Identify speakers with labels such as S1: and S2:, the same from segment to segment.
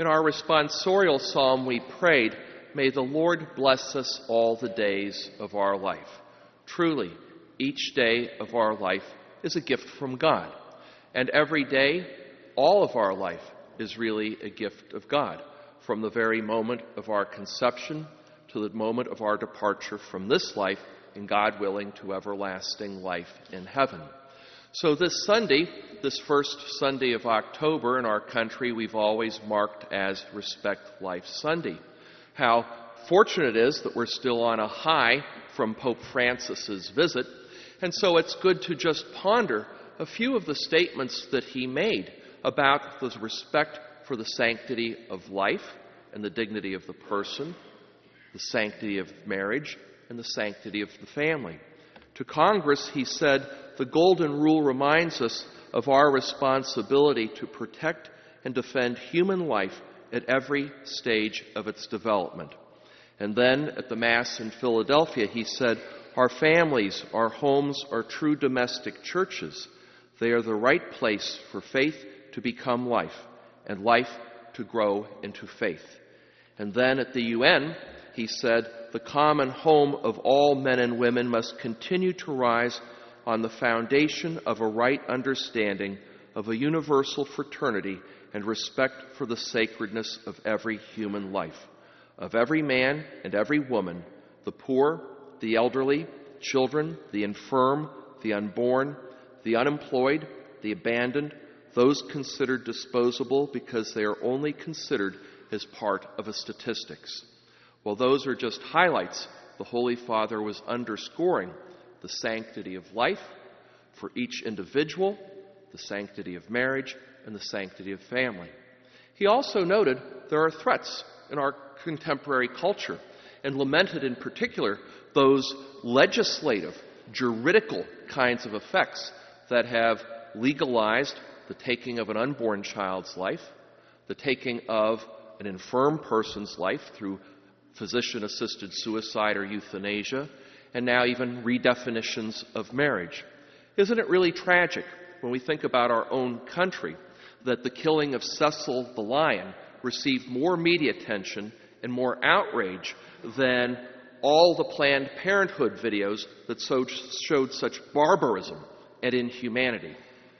S1: In our responsorial psalm, we prayed, "May the Lord bless us all the days of our life." Truly, each day of our life is a gift from God. And every day, all of our life is really a gift of God, from the very moment of our conception to the moment of our departure from this life, and God willing, to everlasting life in heaven. So this Sunday, this first Sunday of October in our country, we've always marked as Respect Life Sunday. How fortunate it is that we're still on a high from Pope Francis's visit, and so it's good to just ponder a few of the statements that he made about the respect for the sanctity of life and the dignity of the person, the sanctity of marriage, and the sanctity of the family. To Congress, he said, "The Golden Rule reminds us of our responsibility to protect and defend human life at every stage of its development." And then at the Mass in Philadelphia, he said, "Our families, our homes are true domestic churches. They are the right place for faith to become life and life to grow into faith." And then at the UN, he said, "The common home of all men and women must continue to rise on the foundation of a right understanding of a universal fraternity and respect for the sacredness of every human life, of every man and every woman, the poor, the elderly, children, the infirm, the unborn, the unemployed, the abandoned, those considered disposable because they are only considered as part of a statistics." Well, those are just highlights. The Holy Father was underscoring the sanctity of life for each individual, the sanctity of marriage, and the sanctity of family. He also noted there are threats in our contemporary culture and lamented in particular those legislative, juridical kinds of effects that have legalized the taking of an unborn child's life, the taking of an infirm person's life through physician-assisted suicide or euthanasia, and now even redefinitions of marriage. Isn't it really tragic when we think about our own country that the killing of Cecil the Lion received more media attention and more outrage than all the Planned Parenthood videos that showed such barbarism and inhumanity?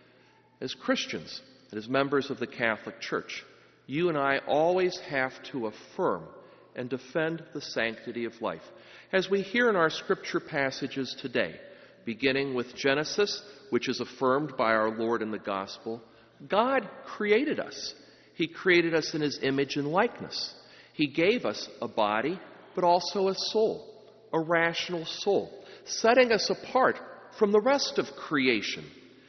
S1: As Christians and as members of the Catholic Church, you and I always have to affirm and defend the sanctity of life. As we hear in our scripture passages today, beginning with Genesis, which is affirmed by our Lord in the gospel, God created us. He created us in his image and likeness. He gave us a body, but also a soul, a rational soul, setting us apart from the rest of creation.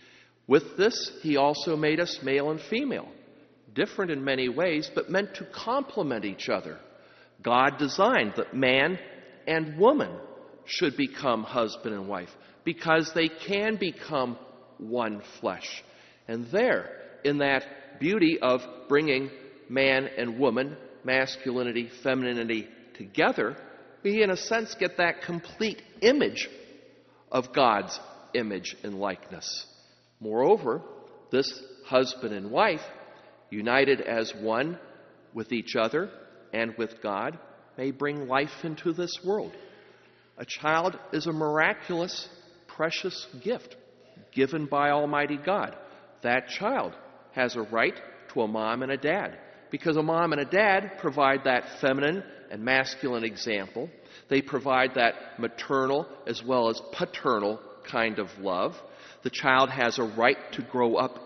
S1: With this, he also made us male and female, different in many ways, but meant to complement each other. God designed that man and woman should become husband and wife because they can become one flesh. And there, in that beauty of bringing man and woman, masculinity, femininity together, we in a sense get that complete image of God's image and likeness. Moreover, this husband and wife, united as one with each other and with God, may bring life into this world. A child is a miraculous, precious gift given by Almighty God. That child has a right to a mom and a dad, because a mom and a dad provide that feminine and masculine example. They provide that maternal as well as paternal kind of love. The child has a right to grow up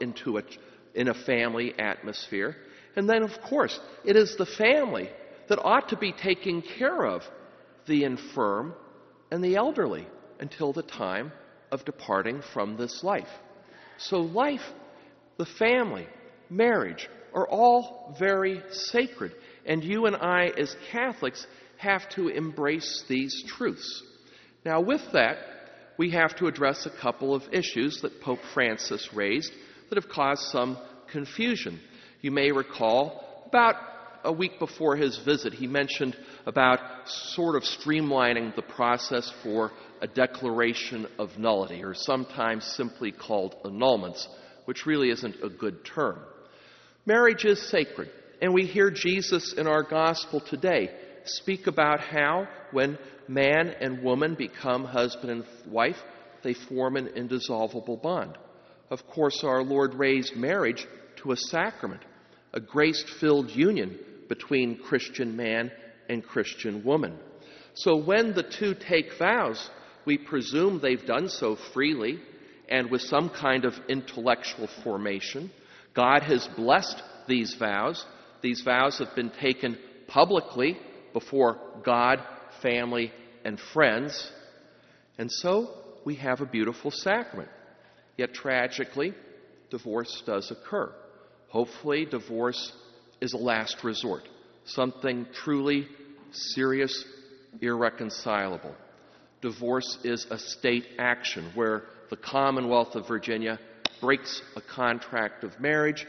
S1: in a family atmosphere. And then, of course, it is the family that ought to be taking care of the infirm and the elderly until the time of departing from this life. So life, the family, marriage are all very sacred. And you and I, as Catholics, have to embrace these truths. Now, with that, we have to address a couple of issues that Pope Francis raised that have caused some confusion. You may recall, about a week before his visit, he mentioned about sort of streamlining the process for a declaration of nullity, or sometimes simply called annulments, which really isn't a good term. Marriage is sacred, And we hear Jesus in our gospel today speak about how when man and woman become husband and wife, they form an indissoluble bond. Of course, our Lord raised marriage to a sacrament, a grace-filled union between Christian man and Christian woman. So when the two take vows, we presume they've done so freely and with some kind of intellectual formation. God has blessed these vows. These vows have been taken publicly before God, family, and friends. And so we have a beautiful sacrament. Yet tragically, divorce does occur. Hopefully, divorce is a last resort, something truly serious, irreconcilable. Divorce is a state action where the Commonwealth of Virginia breaks a contract of marriage,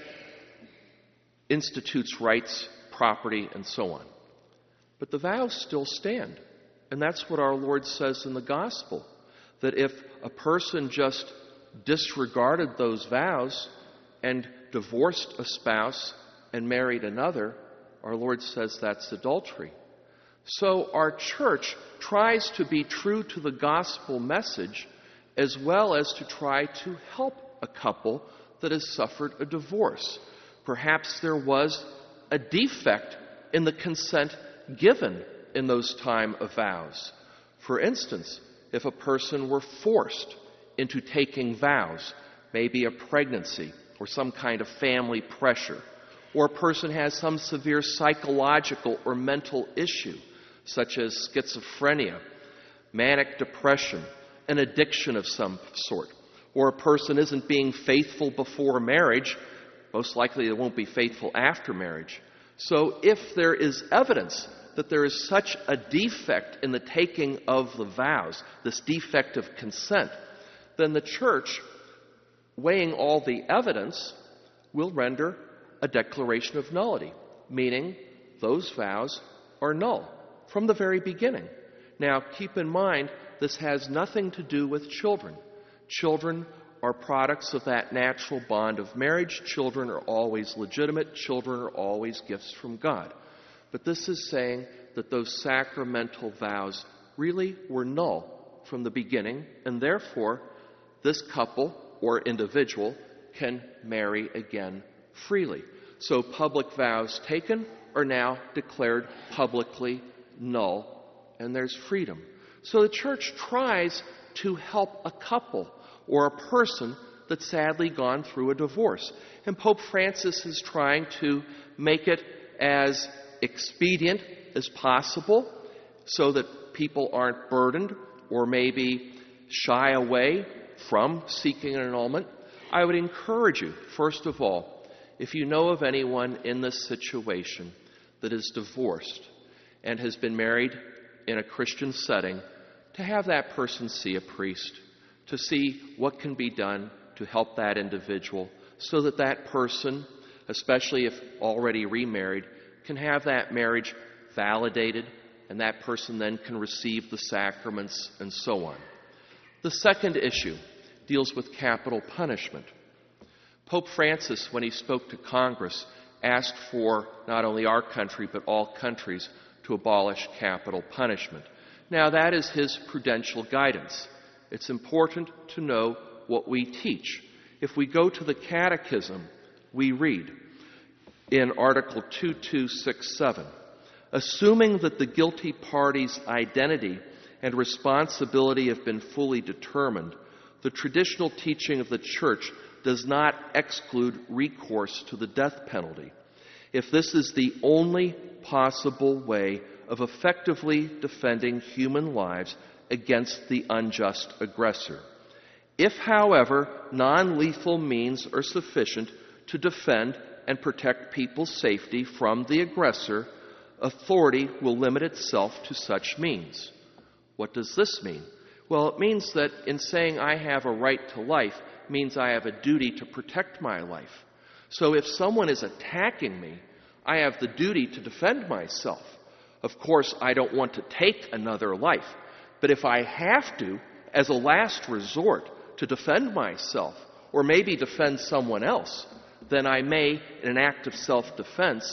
S1: institutes rights, property, and so on. But the vows still stand. And that's what our Lord says in the gospel, that if a person just disregarded those vows and divorced a spouse and married another, our Lord says that's adultery. So our church tries to be true to the gospel message as well as to try to help a couple that has suffered a divorce. Perhaps there was a defect in the consent given in those time of vows. For instance, if a person were forced into taking vows, maybe a pregnancy or some kind of family pressure, or a person has some severe psychological or mental issue, such as schizophrenia, manic depression, an addiction of some sort, or a person isn't being faithful before marriage, most likely they won't be faithful after marriage. So if there is evidence that there is such a defect in the taking of the vows, this defect of consent, then the church, weighing all the evidence, will render a declaration of nullity, meaning those vows are null from the very beginning. Now, keep in mind, this has nothing to do with children. Children are products of that natural bond of marriage. Children are always legitimate. Children are always gifts from God. But this is saying that those sacramental vows really were null from the beginning, and therefore this couple or individual can marry again freely. So public vows taken are now declared publicly null, and there's freedom. So the church tries to help a couple or a person that's sadly gone through a divorce. And Pope Francis is trying to make it as expedient as possible so that people aren't burdened or maybe shy away from seeking an annulment. I would encourage you, first of all, if you know of anyone in this situation that is divorced and has been married in a Christian setting, to have that person see a priest, to see what can be done to help that individual so that that person, especially if already remarried, can have that marriage validated and that person then can receive the sacraments and so on. The second issue deals with capital punishment. Pope Francis, when he spoke to Congress, asked for not only our country but all countries to abolish capital punishment. Now, that is his prudential guidance. It's important to know what we teach. If we go to the Catechism, we read in Article 2267, assuming that the guilty party's identity and responsibility have been fully determined, the traditional teaching of the Church does not exclude recourse to the death penalty, if this is the only possible way of effectively defending human lives against the unjust aggressor. If, however, non-lethal means are sufficient to defend and protect people's safety from the aggressor, authority will limit itself to such means. What does this mean? Well, it means that in saying I have a right to life means I have a duty to protect my life. So if someone is attacking me, I have the duty to defend myself. Of course, I don't want to take another life. But if I have to, as a last resort, to defend myself, or maybe defend someone else, then I may, in an act of self-defense,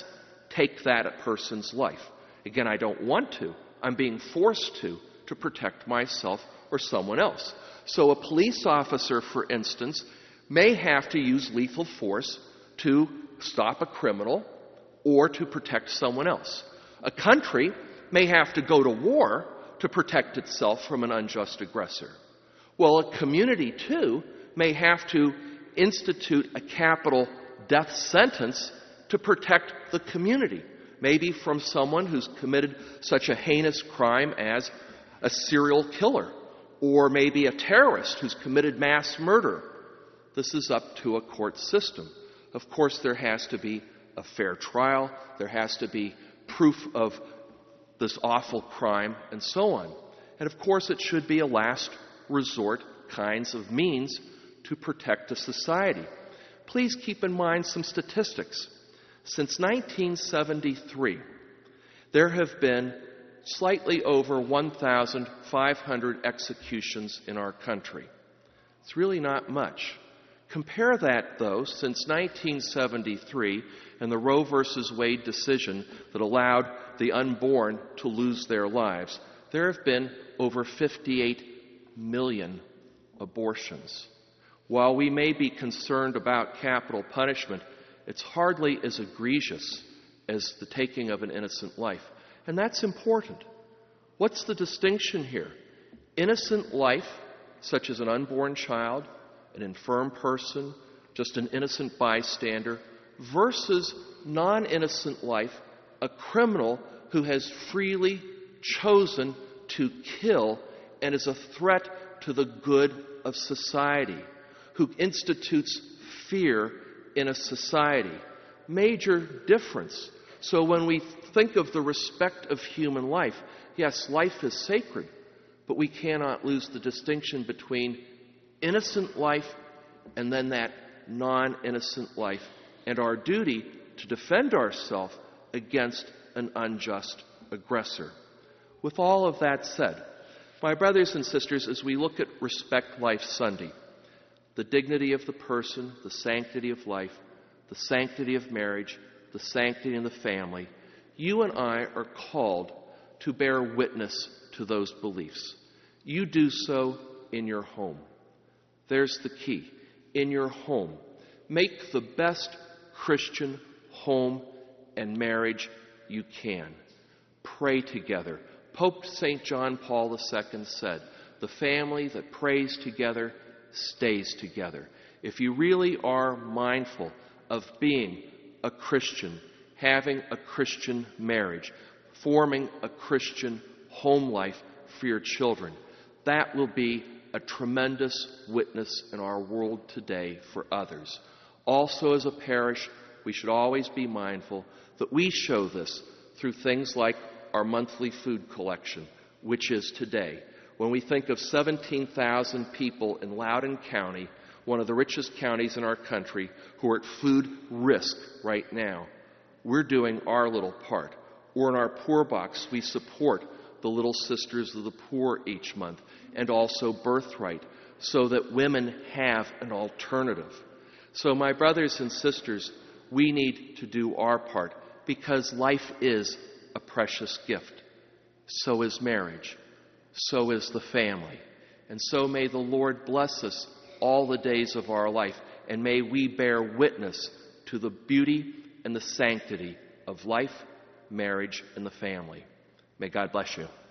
S1: take that person's life. Again, I don't want to. I'm being forced to protect myself or someone else. So a police officer, for instance, may have to use lethal force to stop a criminal or to protect someone else. A country may have to go to war to protect itself from an unjust aggressor. Well, a community, too, may have to institute a capital death sentence to protect the community, maybe from someone who's committed such a heinous crime as a serial killer, or maybe a terrorist who's committed mass murder. This is up to a court system. Of course, there has to be a fair trial, there has to be proof of this awful crime, and so on. And of course, it should be a last resort kinds of means to protect a society. Please keep in mind some statistics. Since 1973, there have been slightly over 1,500 executions in our country. It's really not much. Compare that, though, since 1973 and the Roe v. Wade decision that allowed the unborn to lose their lives, there have been over 58 million abortions. While we may be concerned about capital punishment, it's hardly as egregious as the taking of an innocent life. And that's important. What's the distinction here? Innocent life, such as an unborn child, an infirm person, just an innocent bystander, versus non-innocent life, a criminal who has freely chosen to kill and is a threat to the good of society, who institutes fear in a society. Major difference. So when we think of the respect of human life, yes, life is sacred, but we cannot lose the distinction between innocent life and then that non-innocent life, and our duty to defend ourselves against an unjust aggressor. With all of that said, my brothers and sisters, as we look at Respect Life Sunday, the dignity of the person, the sanctity of life, the sanctity of marriage, the sanctity in the family, you and I are called to bear witness to those beliefs. You do so in your home. There's the key. In your home, make the best Christian home and marriage you can. Pray together. Pope St. John Paul II said, "The family that prays together stays together." If you really are mindful of being a Christian, having a Christian marriage, forming a Christian home life for your children, that will be a tremendous witness in our world today for others. Also, as a parish, we should always be mindful that we show this through things like our monthly food collection, which is today. When we think of 17,000 people in Loudoun County, one of the richest counties in our country, who are at food risk right now, we're doing our little part. Or in our Poor Box, we support the Little Sisters of the Poor each month, and also Birthright, so that women have an alternative. So my brothers and sisters, we need to do our part, because life is a precious gift. So is marriage. So is the family. And so may the Lord bless us all the days of our life, and may we bear witness to the beauty and the sanctity of life, marriage, and the family. May God bless you.